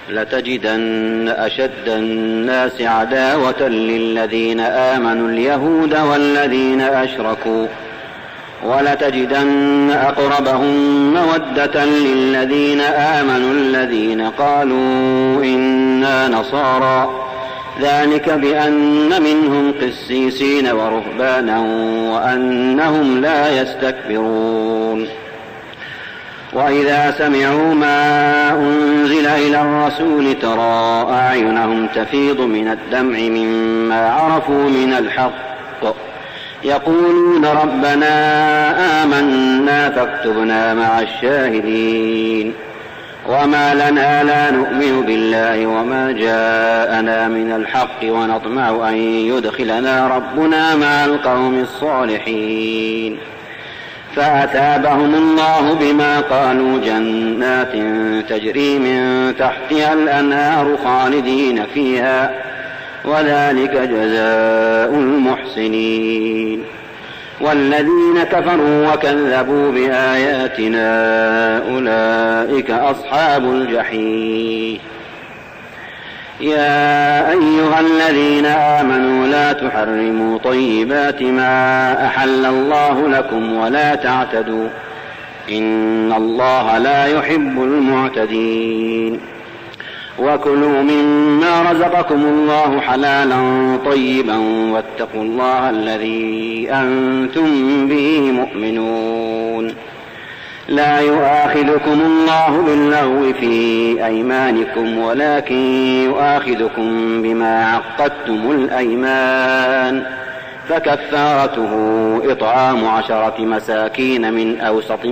لتجدن أشد الناس عداوة للذين آمنوا اليهود والذين أشركوا ولتجدن أقربهم مودة للذين آمنوا الذين قالوا إنا نصارى ذلك بأن منهم قسيسين ورهبانا وأنهم لا يستكبرون وإذا سمعوا ما أنزل إلى الرسول ترى أعينهم تفيض من الدمع مما عرفوا من الحق يقولون ربنا آمنا فاكتبنا مع الشاهدين وما لنا لا نؤمن بالله وما جاءنا من الحق ونطمع أن يدخلنا ربنا مع القوم الصالحين فأثابهم الله بما قالوا جنات تجري من تحتها الأنهار خالدين فيها وذلك جزاء المحسنين والذين كفروا وكذبوا بآياتنا أولئك أصحاب الجحيم يا أيها الذين آمنوا لا تحرموا طيبات ما أحل الله لكم ولا تعتدوا إن الله لا يحب المعتدين وكلوا مما رزقكم الله حلالا طيبا واتقوا الله الذي أنتم به مؤمنون لا يؤاخذكم الله باللغو في أيمانكم ولكن يؤاخذكم بما عقدتم الأيمان فكفارته إطعام 10 مساكين من أوسط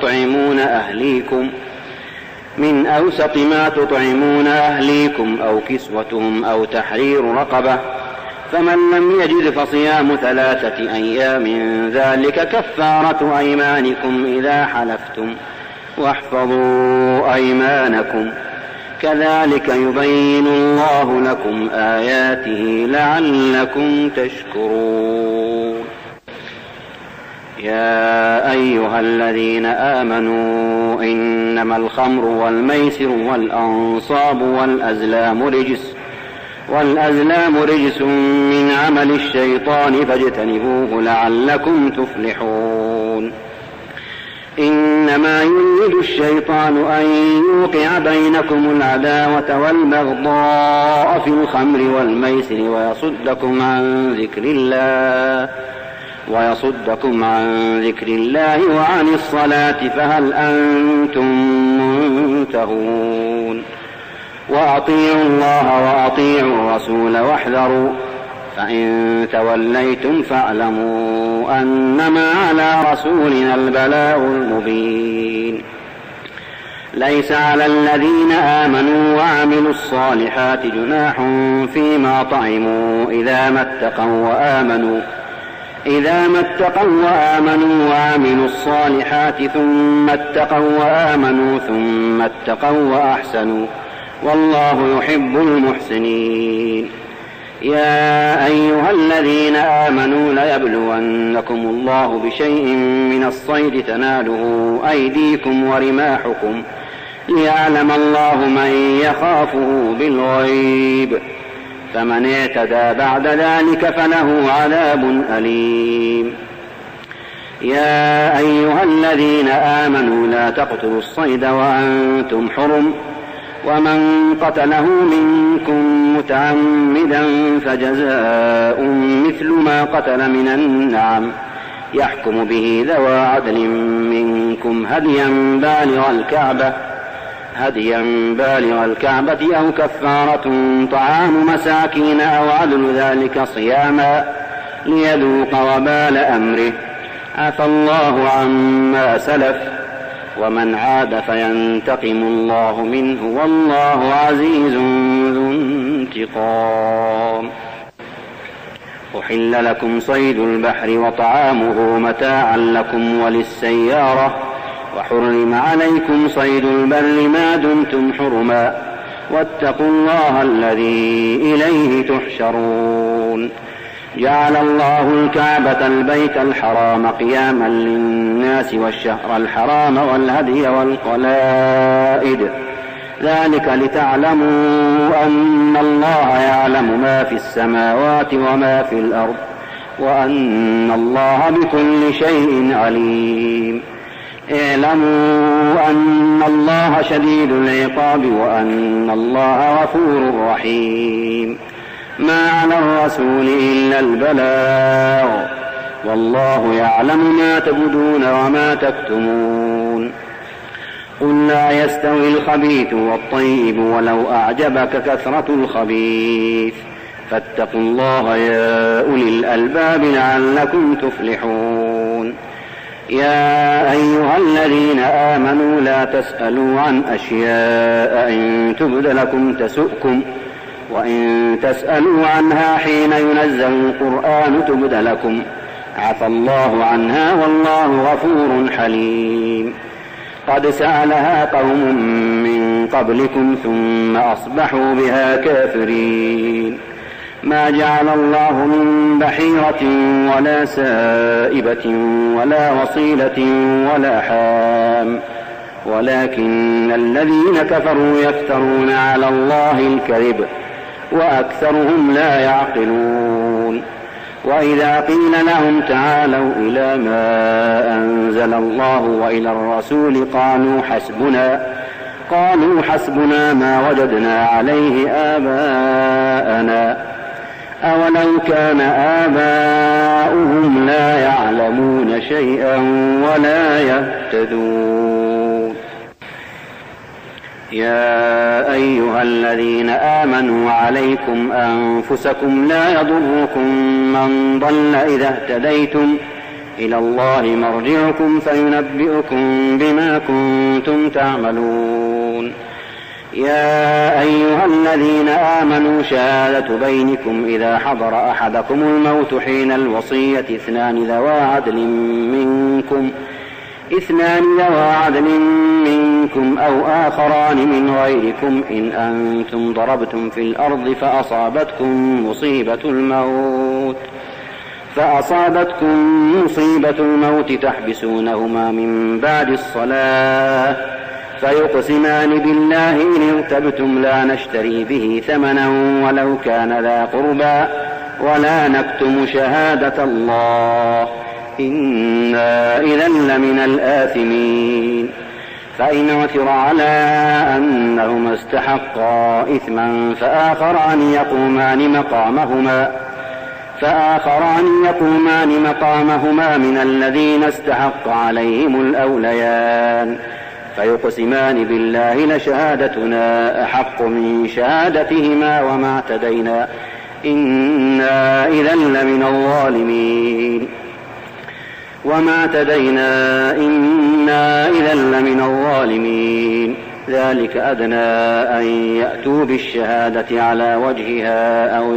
ما تطعمون أهليكم أو كسوتهم أو تحرير رقبة فمن لم يجد فصيام 3 أيام ذلك كفارة أيمانكم إذا حلفتم واحفظوا أيمانكم كذلك يبين الله لكم آياته لعلكم تشكرون يا أيها الذين آمنوا إنما الخمر والميسر والأنصاب والأزلام رجس من عمل الشيطان فاجتنبوه لعلكم تفلحون إنما يريد الشيطان أن يوقع بينكم العداوة والبغضاء في الخمر والميسر ويصدكم عن ذكر الله وعن الصلاة فهل أنتم منتهون وأطيعوا الله وأطيعوا الرسول واحذروا فإن توليتم فاعلموا أنما على رسولنا البلاغ المبين ليس على الذين آمنوا وعملوا الصالحات جناح فيما طعموا إذا ما اتقوا وآمنوا وعملوا الصالحات ثم اتقوا وآمنوا ثم اتقوا وأحسنوا والله يحب المحسنين يا أيها الذين آمنوا ليبلونكم الله بشيء من الصيد تناله أيديكم ورماحكم ليعلم الله من يخافه بالغيب فمن اعتدى بعد ذلك فله عذاب أليم يا أيها الذين آمنوا لا تقتلوا الصيد وأنتم حرم ومن قتله منكم متعمدا فجزاء مثل ما قتل من النعم يحكم به ذوى عدل منكم هديا بالغ الكعبة أو كفارة طعام مساكين أو عدل ذلك صياما ليذوق وبال أمره عفى الله عما سلف ومن عاد فينتقم الله منه والله عزيز ذو انتقام أحل لكم صيد البحر وطعامه متاعا لكم وللسيارة وحرم عليكم صيد البر ما دمتم حرما واتقوا الله الذي إليه تحشرون جعل الله الكعبة البيت الحرام قياما للناس والشهر الحرام والهدي والقلائد ذلك لتعلموا أن الله يعلم ما في السماوات وما في الأرض وأن الله بكل شيء عليم. اعلموا أن الله شديد العقاب وأن الله غفور رحيم. ما على الرسول إلا البلاغ والله يعلم ما تبدون وما تكتمون. قل لا يستوي الخبيث والطيب ولو أعجبك كثرة الخبيث فاتقوا الله يا أولي الألباب لعلكم تفلحون. يا أيها الذين آمنوا لا تسألوا عن أشياء إن تبد لكم تسؤكم وإن تسألوا عنها حين ينزل القرآن تبد لكم عفى الله عنها والله غفور حليم. قد سألها قوم من قبلكم ثم أصبحوا بها كافرين. ما جعل الله من بحيرة ولا سائبة ولا وصيلة ولا حام ولكن الذين كفروا يفترون على الله الكذب وأكثرهم لا يعقلون. وإذا قيل لهم تعالوا إلى ما أنزل الله وإلى الرسول قالوا حسبنا ما وجدنا عليه آباءنا أولو كان آباؤهم لا يعلمون شيئا ولا يهتدون. يا أيها الذين آمنوا عليكم أنفسكم لا يضركم من ضل إذا اهتديتم إلى الله مرجعكم فينبئكم بما كنتم تعملون. يا أيها الذين آمنوا شهادة بينكم إذا حضر أحدكم الموت حين الوصية اثنان ذوى عدل منكم أو آخران من غيركم إن أنتم ضربتم في الأرض فأصابتكم مصيبة الموت تحبسونهما من بعد الصلاة فيقسمان بالله إن ارتبتم لا نشتري به ثمنا ولو كان ذا قربى ولا نكتم شهادة الله إنا إذا لمن الآثمين. فإن عثر على أنهما استحقا إثما فآخران يقومان مقامهما من الذين استحق عليهم الأوليان فيقسمان بالله لشهادتنا أحق من شهادتهما وما اعتدينا إنا إذا لمن الظالمين. ذلك أدنى أن يأتوا بالشهادة على وجهها أو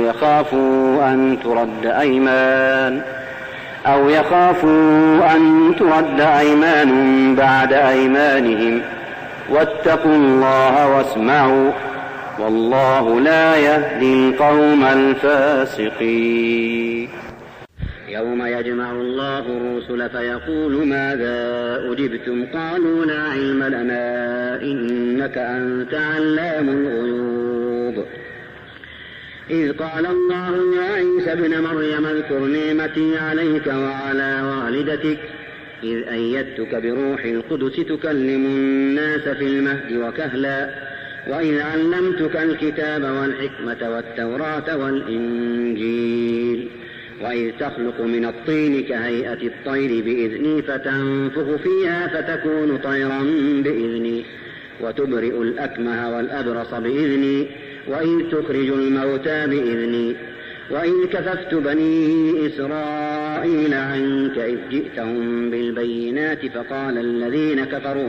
يخافوا أن ترد أيمان بعد أيمانهم واتقوا الله واسمعوا والله لا يهدي القوم الفاسقين. يوم يجمع الله الرسل فيقول ماذا أجبتم قالوا لا علم لنا إنك أنت علام الغيوب. إذ قال الله يا عيسى ابن مريم اذكر نعمتي عليك وعلى والدتك إذ أيدتك بروح القدس تكلم الناس في المهد وكهلا وإذ علمتك الكتاب والحكمة والتوراة والإنجيل وإذ تخلق من الطين كهيئة الطير بإذني فتنفخ فيها فتكون طيرا بإذني وتبرئ الأكمه والأبرص بإذني وإذ تخرج الموتى بإذني وإذ كففت بني إسرائيل عنك إذ جئتهم بالبينات فقال الذين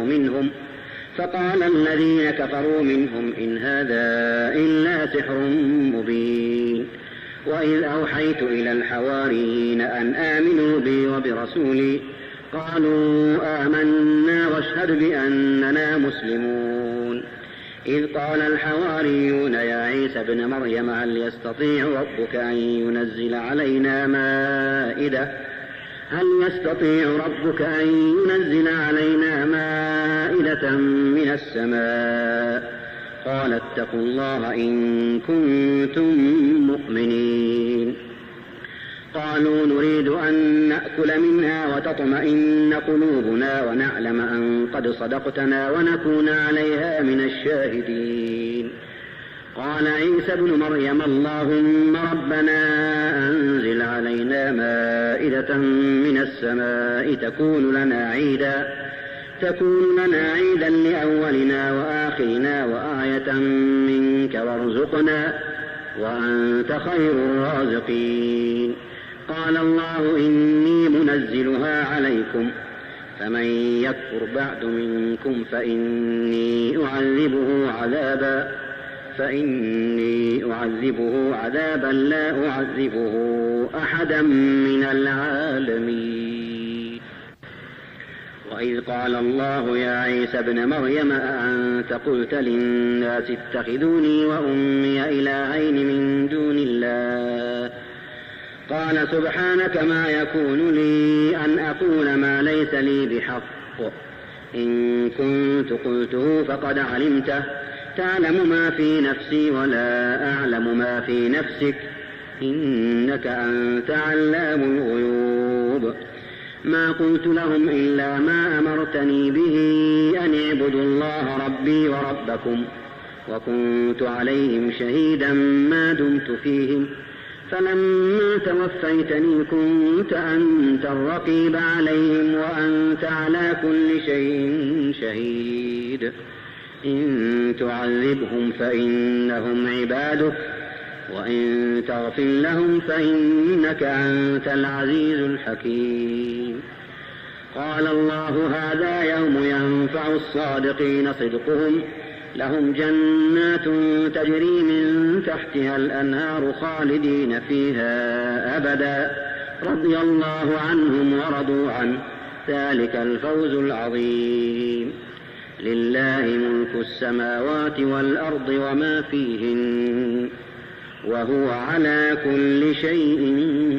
كفروا منهم إن هذا إلا سحر مبين. وإذ أوحيت إلى الحواريين أن آمنوا بي وبرسولي قالوا آمنا واشهد بأننا مسلمون. إذ قال الحواريون يا عيسى ابن مريم هل يستطيع ربك أن ينزل علينا مائدة من السماء قال اتقوا الله إن كنتم مؤمنين. قالوا نريد أن نأكل منها وتطمئن قلوبنا ونعلم أن قد صدقتنا ونكون عليها من الشاهدين. قال عيسى ابن مريم اللهم ربنا أنزل علينا مائدة من السماء تكون لنا عيدا لأولنا وآخرنا وآية منك وارزقنا وأنت خير الرازقين. قال الله إني منزلها عليكم فمن يكفر بعد منكم فإني أعذبه عذابا لا أعذبه أحدا من العالمين. وإذ قال الله يا عيسى ابن مريم أأنت قلت للناس اتخذوني وأمي إلهين من دون الله قال سبحانك ما يكون لي أن أقول ما ليس لي بحق إن كنت قلته فقد علمته تعلم ما في نفسي ولا أعلم ما في نفسك إنك أنت علام الغيوب. ما قلت لهم إلا ما أمرتني به أن اعبدوا الله ربي وربكم وكنت عليهم شهيدا ما دمت فيهم فلما توفيتني كنت أنت الرقيب عليهم وأنت على كل شيء شهيد. إن تعذبهم فإنهم عبادك وإن تغفر لهم فإنك أنت العزيز الحكيم. قال الله هذا يوم ينفع الصادقين صدقهم لهم جنات تجري من تحتها الأنهار خالدين فيها أبدا رضي الله عنهم ورضوا عنه ذلك الفوز العظيم. لله ملك السماوات والأرض وما فيهن وهو على كل شيء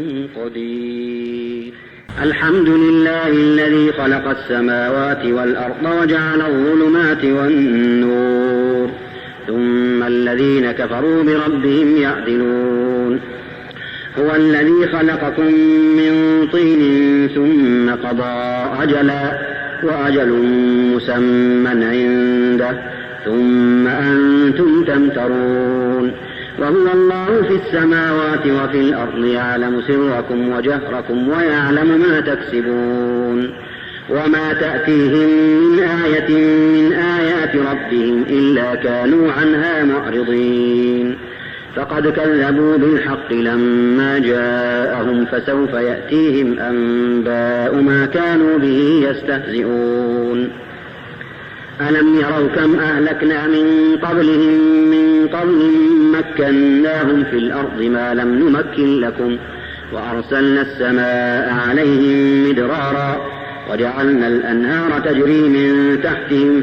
قدير. الحمد لله الذي خلق السماوات والأرض وجعل الظلمات والنور ثم الذين كفروا بربهم يعدلون. هو الذي خلقكم من طين ثم قضى أجلا وأجل مسمى عنده ثم أنتم تمترون. وهو الله في السماوات وفي الأرض يعلم سركم وجهركم ويعلم ما تكسبون. وما تأتيهم من آية من آيات ربهم إلا كانوا عنها معرضين. فقد كذبوا بالحق لما جاءهم فسوف يأتيهم أنباء ما كانوا به يستهزئون. ألم يروا كم أهلكنا من قبلهم من قرن مكناهم في الأرض ما لم نمكن لكم وأرسلنا السماء عليهم مدرارا وجعلنا الأنهار تجري من تحتهم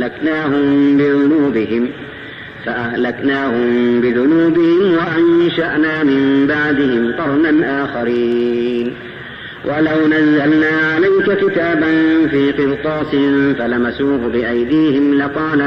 فأهلكناهم بذنوبهم وأنشأنا من بعدهم قرنا آخرين. ولو نزلنا عليك كتابا في قرطاس فلمسوه بأيديهم لقال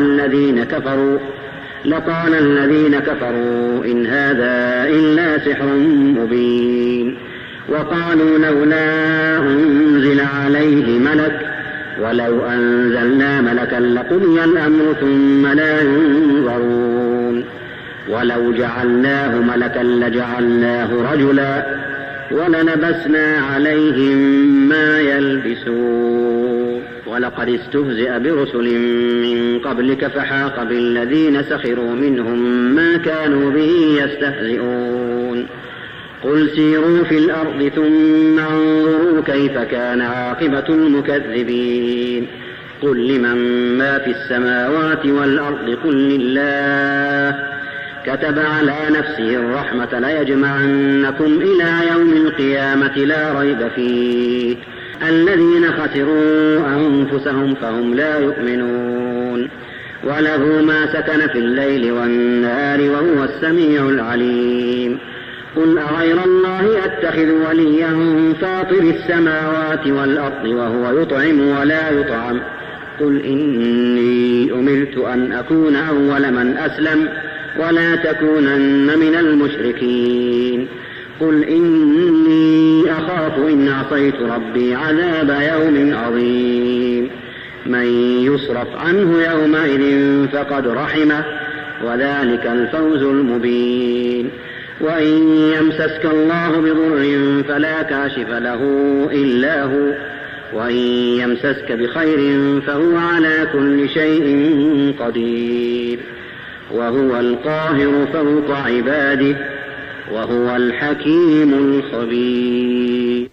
الذين كفروا إن هذا إلا سحر مبين. وقالوا لولا أنزل عليه ملك ولو أنزلنا ملكا لقضي الأمر ثم لا ينظرون. ولو جعلناه ملكا لجعلناه رجلا وللبسنا عليهم ما يلبسون. ولقد استهزئ برسل من قبلك فحاق بالذين سخروا منهم ما كانوا به يستهزئون. قل سيروا في الأرض ثم انظروا كيف كان عاقبة المكذبين. قل لمن ما في السماوات والأرض قل لله كتب على نفسه الرحمة ليجمعنكم إلى يوم القيامة لا ريب فيه الذين خسروا أنفسهم فهم لا يؤمنون. وله ما سكن في الليل والنهار وهو السميع العليم. قل أغير الله أتخذ وليا فاطر السماوات والأرض وهو يطعم ولا يطعم قل إني أمرت أن أكون أول من أسلم ولا تكونن من المشركين قل إني أخاف إن عصيت ربي عذاب يوم عظيم من يصرف عنه يومئذ فقد رحمه وذلك الفوز المبين وإن يمسسك الله بضر فلا كاشف له إلا هو وإن يمسسك بخير فهو على كل شيء قدير وهو القاهر فوق عباده وهو الحكيم الخبير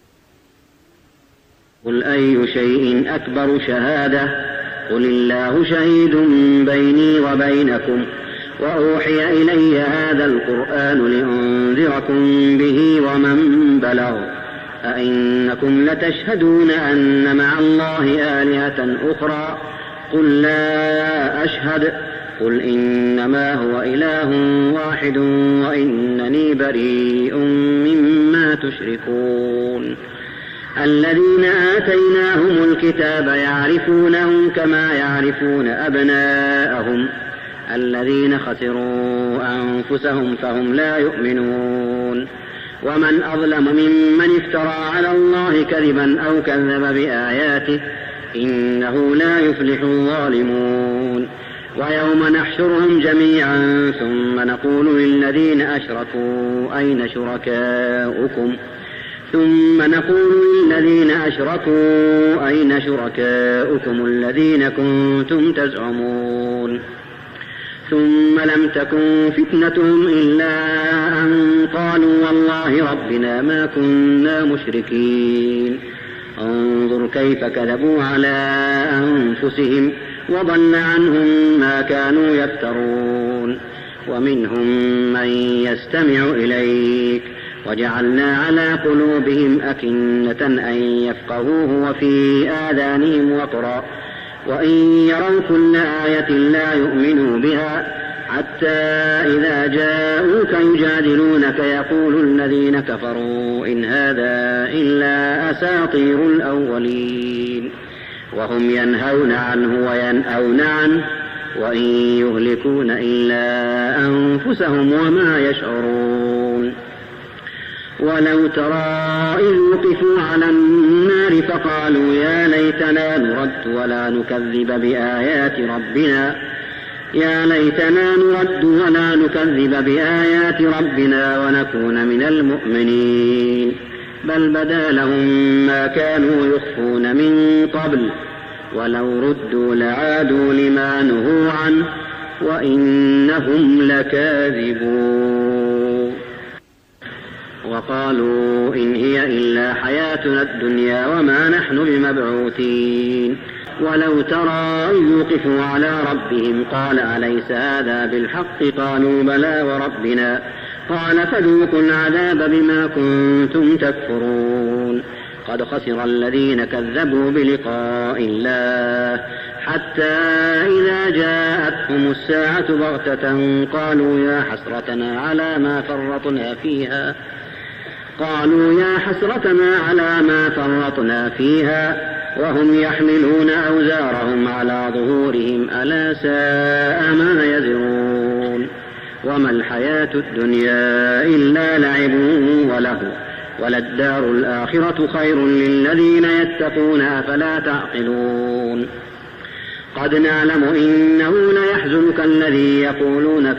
قل أي شيء أكبر شهادة قل الله شهيد بيني وبينكم وأوحي إلي هذا القرآن لأنذركم به ومن بلغ أئنكم لتشهدون أن مع الله آلهة أخرى قل لا أشهد قل إنما هو إله واحد وإنني بريء مما تشركون الذين آتيناهم الكتاب يعرفونه كما يعرفون أبناءهم الذين خسروا أنفسهم فهم لا يؤمنون ومن أظلم ممن افترى على الله كذبا أو كذب بآياته إنه لا يفلح الظالمون ويوم نحشرهم جميعا ثم نقول للذين أشركوا أين شركاؤكم الذين كنتم تزعمون ثم لم تكن فتنتهم إلا أن قالوا والله ربنا ما كنا مشركين انظر كيف كذبوا على أنفسهم وضل عنهم ما كانوا يفترون ومنهم من يستمع إليك وجعلنا على قلوبهم أكنة أن يفقهوه وفي آذانهم وقرا وإن يروا كل آية لا يؤمنوا بها حتى إذا جاءوك يجادلونك يقول الذين كفروا إن هذا إلا أساطير الأولين وهم ينهون عنه وينأون عنه وإن يهلكون إلا أنفسهم وما يشعرون ولو ترى إذ وقفوا على النار فقالوا يا ليتنا نرد ولا نكذب بآيات ربنا ونكون من المؤمنين بل بدا لهم ما كانوا يخفون من قبل ولو ردوا لعادوا لما نهوا عنه وإنهم لكاذبون وقالوا إن هي إلا حياتنا الدنيا وما نحن بمبعوثين ولو ترى إذ وقفوا على ربهم قال أليس هذا بالحق قالوا بلى وربنا قال فذوقوا العذاب بما كنتم تكفرون قد خسر الذين كذبوا بلقاء الله حتى إذا جاءتهم الساعة بغتة قالوا يا حسرتنا على ما فرطنا فيها وهم يحملون أوزارهم على ظهورهم ألا ساء ما يزرون وما الحياة الدنيا إلا لعب ولهو وللدار الآخرة خير للذين يتقون أفلا تعقلون قد نعلم إنه ليحزنك الذي يقولون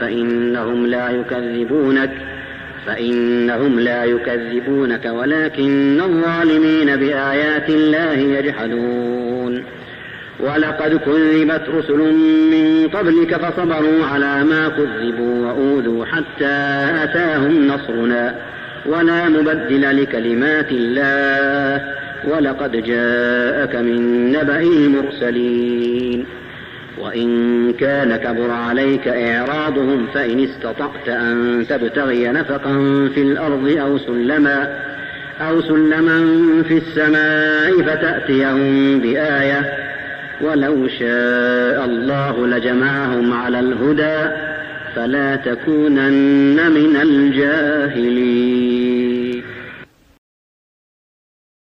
فإنهم لا يكذبونك ولكن الظالمين بآيات الله يجحدون ولقد كذبت رسل من قبلك فصبروا على ما كذبوا وأوذوا حتى أتاهم نصرنا ولا مبدل لكلمات الله ولقد جاءك من نبأ المرسلين وإن كان كبر عليك إعراضهم فإن استطعت أن تبتغي نفقا في الأرض أو سلما في السماء فتأتيهم بآية ولو شاء الله لجمعهم على الهدى فلا تكونن من الجاهلين.